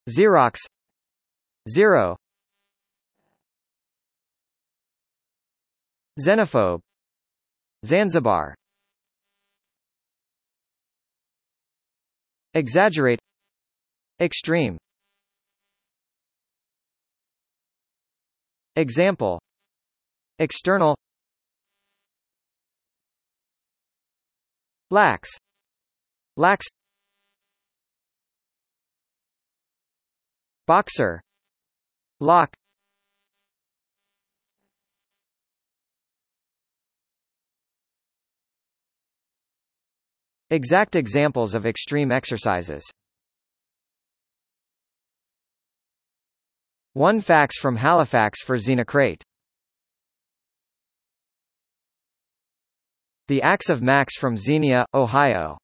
Xerox, 0. Xenophobe, Zanzibar. Exaggerate, extreme. Example: external, lax, lax. Boxer, lock. Exact examples of extreme exercises. 1 fax from Halifax for Xenocrate. The Axe of Max from Xenia, Ohio.